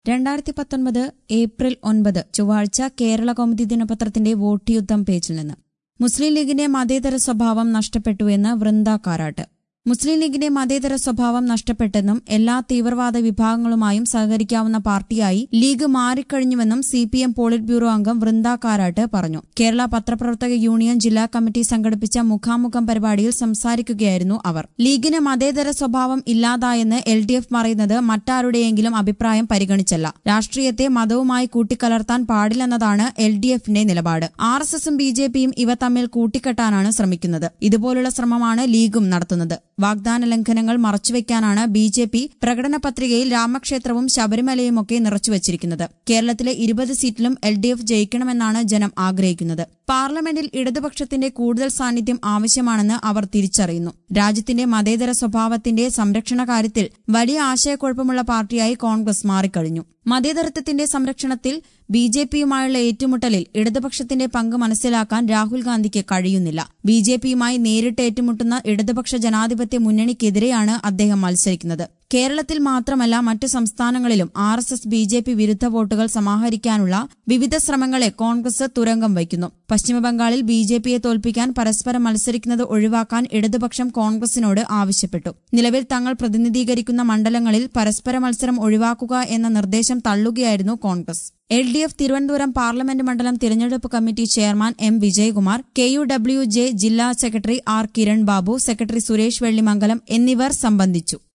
2019 April 9 ചൊവ്വാഴ്ച കേരള കൗമുദി ദിനപത്രത്തിന്റെ vote യുദ്ധം പേജിൽ നിന്ന് മുസ്ലിം ലീഗിന്റെ മതേതര സ്വഭാവം നഷ്ടപ്പെട്ടുവെന്ന് വൃന്ദ കാരാട്ട്. മുസ്ലിം ലീഗിന്റെ മതേതര സ്വഭാവം നഷ്ടപ്പെട്ടെന്നും എല്ലാ തീവ്രവാദ വിഭാഗങ്ങളുമായും സഹകരിക്കാവുന്ന പാർട്ടിയായി ലീഗ് മാറിക്കഴിഞ്ഞുവെന്നും സിപിഎം പോളിറ്റ് ബ്യൂറോ അംഗം വൃന്ദ കാരാട്ട് പറഞ്ഞു. കേരള പത്രപ്രവർത്തക യൂണിയൻ ജില്ലാ കമ്മിറ്റി സംഘടിപ്പിച്ച മുഖാമുഖം പരിപാടിയിൽ സംസാരിക്കുകയായിരുന്നു അവർ. ലീഗിന് മതേതര സ്വഭാവം ഇല്ലാതായെന്ന് LDF പറയുന്നത് മറ്റാരുടെയെങ്കിലും അഭിപ്രായം പരിഗണിച്ചല്ല. രാഷ്ട്രീയത്തെ മതവുമായി കൂട്ടിക്കലർത്താൻ പാടില്ലെന്നതാണ് LDFന്റെ നിലപാട്. RSSും BJPയും ഇവ തമ്മിൽ കൂട്ടിക്കെട്ടാനാണ് ശ്രമിക്കുന്നത്. ഇതുപോലുള്ള ശ്രമമാണ് ലീഗും നടത്തുന്നത്. വാഗ്ദാന ലംഘനങ്ങൾ മറച്ചുവെക്കാനാണ് BJP പ്രകടന പത്രികയിൽ രാമക്ഷേത്രവും ശബരിമലയുമൊക്കെ നിറച്ചുവച്ചിരിക്കുന്നത്. കേരളത്തിലെ 20 സീറ്റിലും LDF ജയിക്കണമെന്നാണ് ജനം ആഗ്രഹിക്കുന്നത്. പാർലമെന്റിൽ ഇടതുപക്ഷത്തിന്റെ കൂടുതൽ സാന്നിധ്യം ആവശ്യമാണെന്ന് അവർ തിരിച്ചറിയുന്നു. രാജ്യത്തിന്റെ മതേതര സ്വഭാവത്തിന്റെ സംരക്ഷണ കാര്യത്തിൽ വലിയ ആശയക്കുഴപ്പമുള്ള പാർട്ടിയായി കോൺഗ്രസ് മാറിക്കഴിഞ്ഞു. മതേതരത്വത്തിന്റെ സംരക്ഷണത്തിൽ BJPയുമായുള്ള ഏറ്റുമുട്ടലിൽ ഇടതുപക്ഷത്തിന്റെ പങ്ക് മനസ്സിലാക്കാൻ രാഹുൽ ഗാന്ധിക്ക് കഴിയുന്നില്ല. BJPയുമായി നേരിട്ട് ഏറ്റുമുട്ടുന്ന ഇടതുപക്ഷ ജനാധിപത്യ മുന്നണിക്കെതിരെയാണ് അദ്ദേഹം മത്സരിക്കുന്നത്. കേരളത്തിൽ മാത്രമല്ല മറ്റു സംസ്ഥാനങ്ങളിലും RSS BJP വിരുദ്ധ വോട്ടുകൾ സമാഹരിക്കാനുള്ള വിവിധ ശ്രമങ്ങളെ കോൺഗ്രസ് തുരങ്കം വയ്ക്കുന്നു. പശ്ചിമബംഗാളിൽ BJPയെ തോൽപ്പിക്കാൻ പരസ്പരം മത്സരിക്കുന്നത് ഒഴിവാക്കാൻ ഇടതുപക്ഷം കോൺഗ്രസിനോട് ആവശ്യപ്പെട്ടു. നിലവിൽ തങ്ങൾ പ്രതിനിധീകരിക്കുന്ന മണ്ഡലങ്ങളിൽ പരസ്പര മത്സരം ഒഴിവാക്കുക എന്ന നിർദ്ദേശം തള്ളുകയായിരുന്നു കോൺഗ്രസ്. LDF തിരുവനന്തപുരം പാർലമെന്റ് മണ്ഡലം തിരഞ്ഞെടുപ്പ് committee chairman M. Vijayakumar, KUWJ ജില്ലാ secretary R. Kiran Babu, secretary Suresh Vellimangalam എന്നിവർ സംബന്ധിച്ചു.